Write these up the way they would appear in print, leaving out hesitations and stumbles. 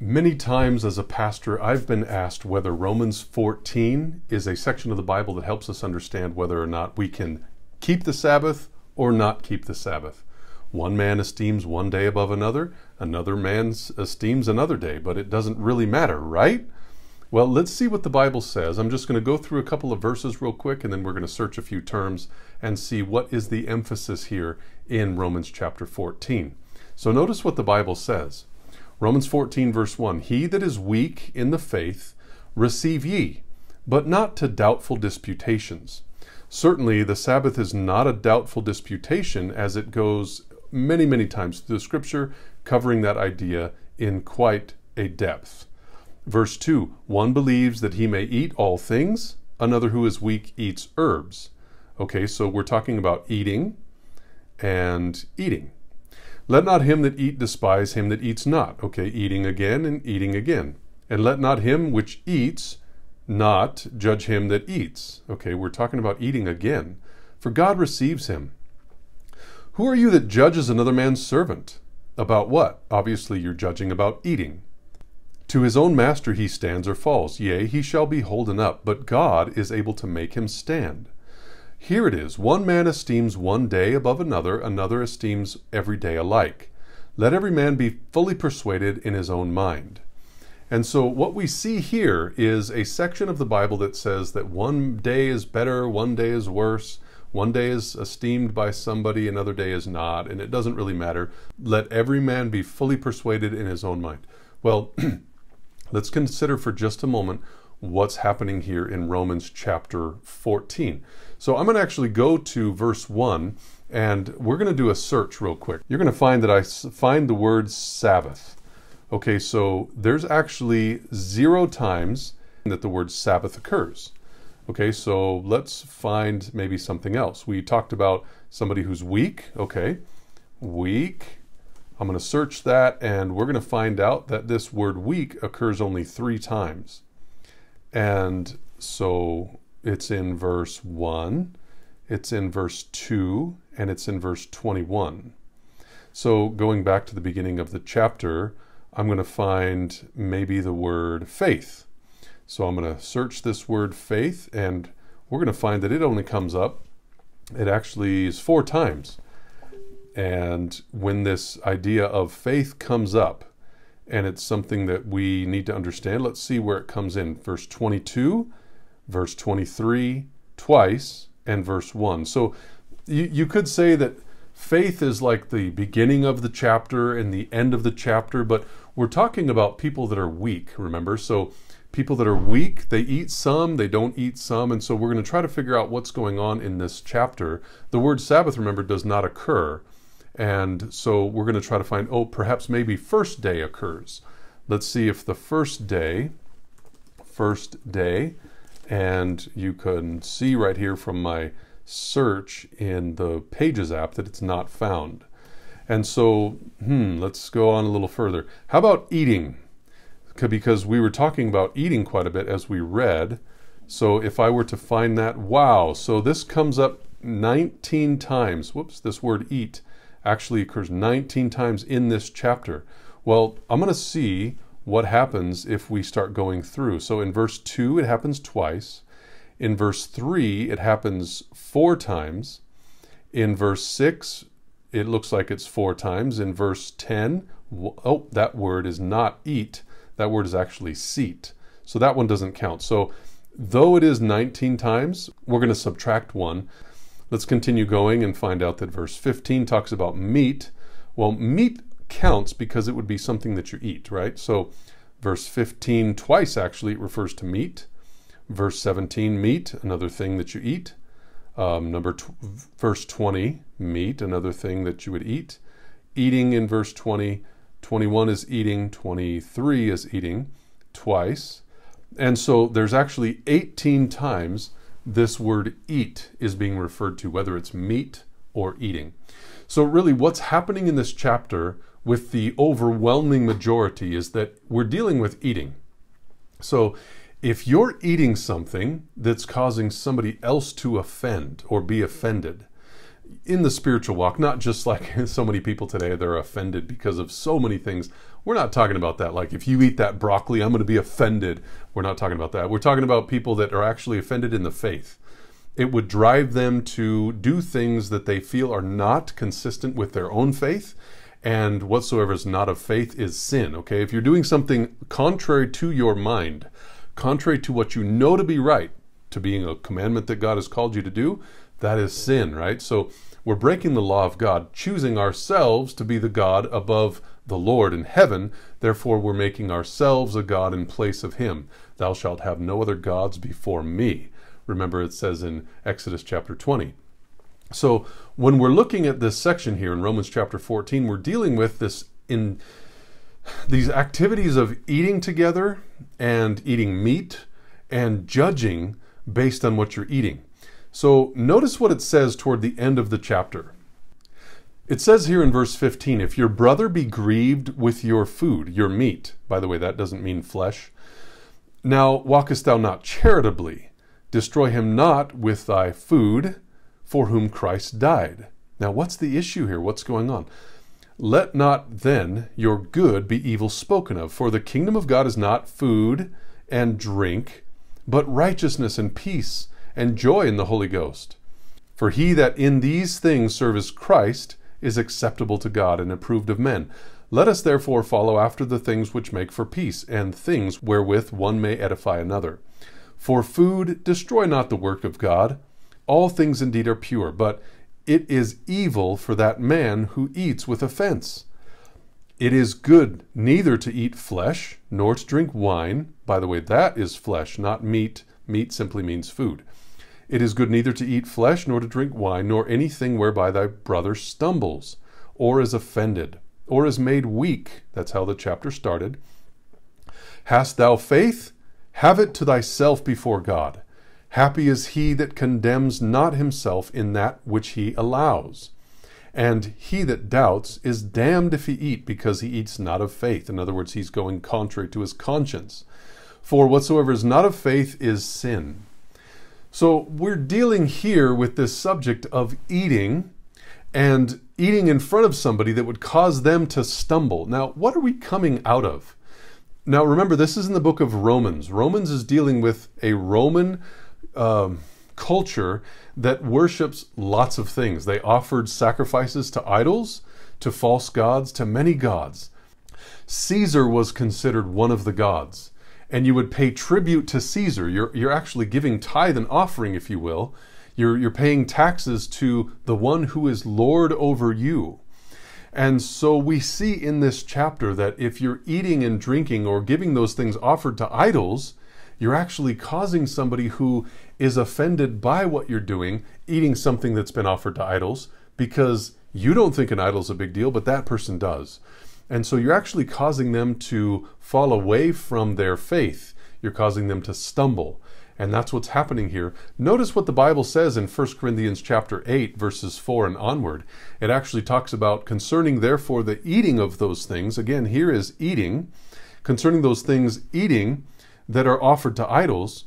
Many times as a pastor, I've been asked whether Romans 14 is a section of the Bible that helps us understand whether or not we can keep the Sabbath or not keep the Sabbath. One man esteems one day above another man esteems another day, but it doesn't really matter, right? Well, let's see what the Bible says. I'm just going to go through a couple of verses real quick, and then we're going to search a few terms and see what is the emphasis here in Romans chapter 14. So notice what the Bible says. Romans 14 verse 1, He that is weak in the faith receive ye, but not to doubtful disputations. Certainly the Sabbath is not a doubtful disputation, as it goes many, many times through the Scripture, covering that idea in quite a depth. Verse 2, one believes that he may eat all things, another who is weak eats herbs. Okay, so we're talking about eating and eating. Let not him that eat despise him that eats not. Okay, eating again and eating again. And let not him which eats not judge him that eats. Okay, we're talking about eating again. For God receives him. Who are you that judges another man's servant? About what? Obviously you're judging about eating. To his own master he stands or falls. Yea, he shall be holden up, but God is able to make him stand. Here it is, one man esteems one day above another, another esteems every day alike. Let every man be fully persuaded in his own mind. And so what we see here is a section of the Bible that says that one day is better, one day is worse, one day is esteemed by somebody, another day is not, and it doesn't really matter. Let every man be fully persuaded in his own mind. Well, let's consider for just a moment what's happening here in Romans chapter 14. So I'm going to actually go to verse 1, and we're going to do a search real quick. You're going to find that I find the word Sabbath. Okay, so there's actually 0 times that the word Sabbath occurs. Okay, so let's find maybe something else. We talked about somebody who's weak. Okay, weak. I'm going to search that, and we're going to find out that this word weak occurs only 3 times. And so it's in verse 1, it's in verse 2, and it's in verse 21. So going back to the beginning of the chapter, I'm going to find maybe the word faith. So I'm going to search this word faith, and we're going to find that it only comes up, it actually is 4 times. And when this idea of faith comes up, and it's something that we need to understand, let's see where it comes in. Verse 22, verse 23, twice, and verse 1. So you could say that faith is like the beginning of the chapter and the end of the chapter, but we're talking about people that are weak, remember? So people that are weak, they eat some, they don't eat some, and so we're going to try to figure out what's going on in this chapter. The word Sabbath, remember, does not occur. And so we're going to try to find, perhaps maybe first day occurs. Let's see if the first day, and you can see right here from my search in the Pages app that it's not found. And so, let's go on a little further. How about eating? Because we were talking about eating quite a bit as we read. So if I were to find that, wow, so this comes up 19 times. Whoops, this word eat actually occurs 19 times in this chapter. Well, I'm going to see what happens if we start going through. So in verse 2, it happens twice. In verse 3, it happens 4 times. In verse 6, it looks like it's 4 times. In verse 10, that word is not eat. That word is actually seat. So that one doesn't count. So though it is 19 times, we're going to subtract 1. Let's continue going and find out that verse 15 talks about meat. Well, meat counts because it would be something that you eat, right? So verse 15 twice actually refers to meat. Verse 17, meat, another thing that you eat. Verse 20, meat, another thing that you would eat. Eating in verse 20. 21 is eating. 23 is eating twice. And so there's actually 18 times this word eat is being referred to, whether it's meat or eating. So really what's happening in this chapter with the overwhelming majority is that we're dealing with eating. So if you're eating something that's causing somebody else to offend or be offended, in the spiritual walk, not just like so many people today, they're offended because of so many things. We're not talking about that. Like, if you eat that broccoli, I'm going to be offended. We're not talking about that. We're talking about people that are actually offended in the faith. It would drive them to do things that they feel are not consistent with their own faith, and whatsoever is not of faith is sin, okay? If you're doing something contrary to your mind, contrary to what you know to be right, to being a commandment that God has called you to do, that is sin, right? So we're breaking the law of God, choosing ourselves to be the God above the Lord in heaven. Therefore, we're making ourselves a God in place of him. Thou shalt have no other gods before me. Remember, it says in Exodus chapter 20. So when we're looking at this section here in Romans chapter 14, we're dealing with this in these activities of eating together and eating meat and judging based on what you're eating. So notice what it says toward the end of the chapter. It says here in verse 15, if your brother be grieved with your food, your meat, by the way, that doesn't mean flesh. Now walkest thou not charitably, destroy him not with thy food, for whom Christ died. Now what's the issue here? What's going on? Let not then your good be evil spoken of, for the kingdom of God is not food and drink, but righteousness and peace and joy in the Holy Ghost. For he that in these things serves Christ is acceptable to God and approved of men. Let us therefore follow after the things which make for peace, and things wherewith one may edify another. For food destroy not the work of God. All things indeed are pure, but it is evil for that man who eats with offense. It is good neither to eat flesh, nor to drink wine. By the way, that is flesh, not meat. Meat simply means food. It is good neither to eat flesh, nor to drink wine, nor anything whereby thy brother stumbles, or is offended, or is made weak. That's how the chapter started. Hast thou faith? Have it to thyself before God. Happy is he that condemns not himself in that which he allows. And he that doubts is damned if he eat, because he eats not of faith. In other words, he's going contrary to his conscience. For whatsoever is not of faith is sin. So we're dealing here with this subject of eating, and eating in front of somebody that would cause them to stumble. Now, what are we coming out of? Now, remember, this is in the book of Romans. Romans is dealing with a Roman culture that worships lots of things. They offered sacrifices to idols, to false gods, to many gods. Caesar was considered one of the gods, and you would pay tribute to Caesar. You're actually giving tithe and offering, if you will. You're paying taxes to the one who is Lord over you. And so we see in this chapter that if you're eating and drinking or giving those things offered to idols, you're actually causing somebody who is offended by what you're doing, eating something that's been offered to idols, because you don't think an idol's a big deal, but that person does. And so you're actually causing them to fall away from their faith. You're causing them to stumble. And that's what's happening here. Notice what the Bible says in 1 Corinthians chapter 8, verses 4 and onward. It actually talks about concerning, therefore, the eating of those things. Again, here is eating. Concerning those things, eating, that are offered to idols.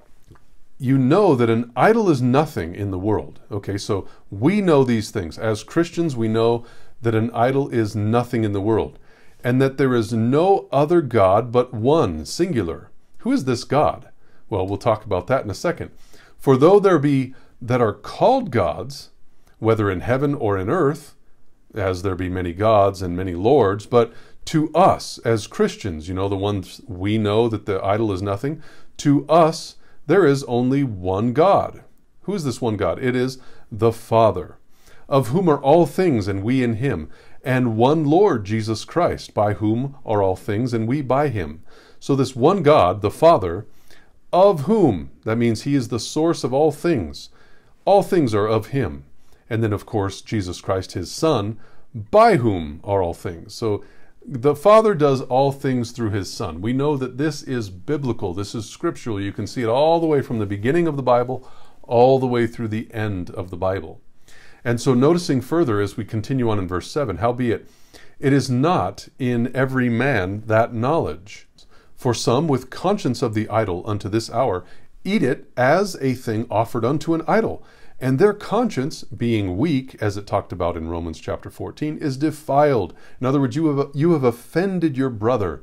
You know that an idol is nothing in the world. Okay, so we know these things. As Christians, we know that an idol is nothing in the world, and that there is no other God but one, singular. Who is this God? Well, we'll talk about that in a second. For though there be that are called gods, whether in heaven or in earth, as there be many gods and many lords, but to us as Christians, you know, the ones we know that the idol is nothing, to us there is only one God. Who is this one God? It is the Father, of whom are all things, and we in him, and one Lord Jesus Christ, by whom are all things, and we by him. So this one God, the Father, of whom, that means he is the source of all things. All things are of him. And then, of course, Jesus Christ, his Son, by whom are all things. So the Father does all things through his Son. We know that this is biblical. This is scriptural. You can see it all the way from the beginning of the Bible, all the way through the end of the Bible. And so noticing further as we continue on in verse 7, howbeit, it is not in every man that knowledge. For some, with conscience of the idol unto this hour, eat it as a thing offered unto an idol, and their conscience, being weak, as it talked about in Romans chapter 14, is defiled. In other words, you have offended your brother.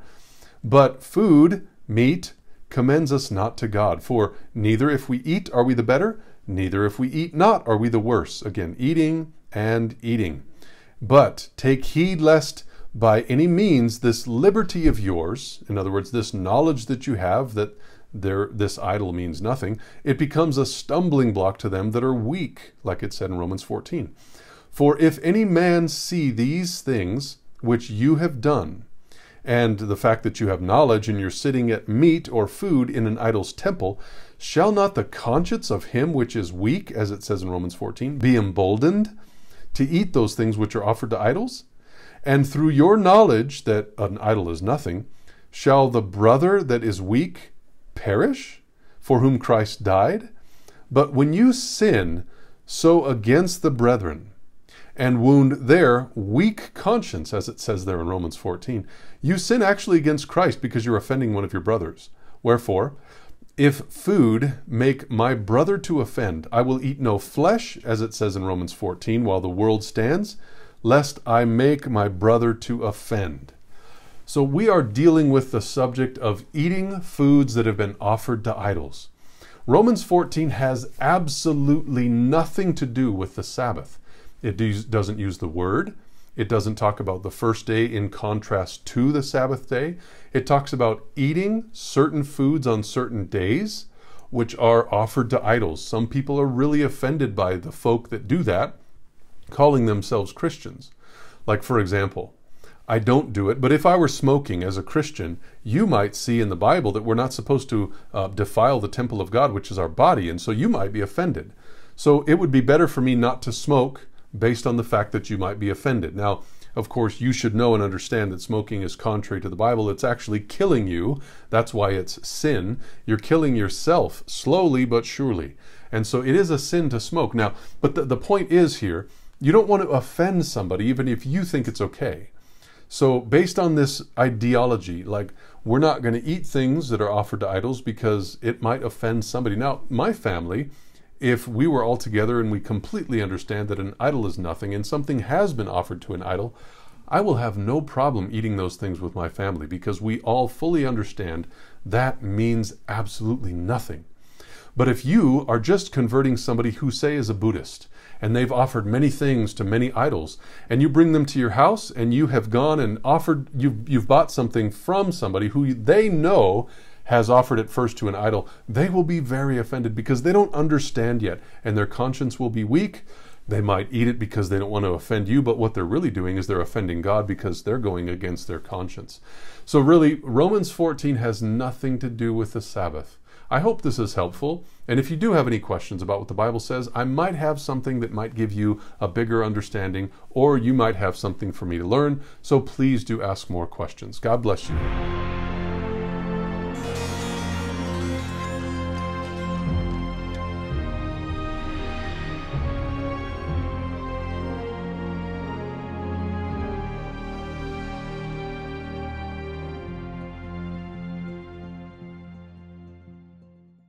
But food, meat, commends us not to God. For neither if we eat are we the better, neither if we eat not are we the worse. Again, eating and eating. But take heed lest by any means this liberty of yours, in other words, this knowledge that you have that this idol means nothing, it becomes a stumbling block to them that are weak, like it said in Romans 14. For if any man see these things which you have done, and the fact that you have knowledge and you're sitting at meat or food in an idol's temple, shall not the conscience of him which is weak, as it says in Romans 14, be emboldened to eat those things which are offered to idols? And through your knowledge that an idol is nothing, shall the brother that is weak perish, for whom Christ died? But when you sin so against the brethren, and wound their weak conscience, as it says there in Romans 14, you sin actually against Christ because you're offending one of your brothers. Wherefore, if food make my brother to offend, I will eat no flesh, as it says in Romans 14, while the world stands, lest I make my brother to offend. So we are dealing with the subject of eating foods that have been offered to idols. Romans 14 has absolutely nothing to do with the Sabbath. It doesn't use the word. It doesn't talk about the first day in contrast to the Sabbath day. It talks about eating certain foods on certain days, which are offered to idols. Some people are really offended by the folk that do that, calling themselves Christians. Like, for example, I don't do it, but if I were smoking as a Christian, you might see in the Bible that we're not supposed to defile the temple of God, which is our body, and so you might be offended. So it would be better for me not to smoke based on the fact that you might be offended. Now, of course, you should know and understand that smoking is contrary to the Bible. It's actually killing you. That's why it's sin. You're killing yourself slowly but surely. And so it is a sin to smoke. Now, but the point is here, you don't want to offend somebody even if you think it's okay. So based on this ideology, like we're not going to eat things that are offered to idols because it might offend somebody. Now, my family, if we were all together and we completely understand that an idol is nothing and something has been offered to an idol, I will have no problem eating those things with my family because we all fully understand that means absolutely nothing. But if you are just converting somebody who, say, is a Buddhist, and they've offered many things to many idols, and you bring them to your house and you have gone and offered, you've bought something from somebody who they know has offered it first to an idol, they will be very offended because they don't understand yet, and their conscience will be weak. They might eat it because they don't want to offend you, but what they're really doing is they're offending God because they're going against their conscience. So really, Romans 14 has nothing to do with the Sabbath. I hope this is helpful, and if you do have any questions about what the Bible says, I might have something that might give you a bigger understanding, or you might have something for me to learn, so please do ask more questions. God bless you.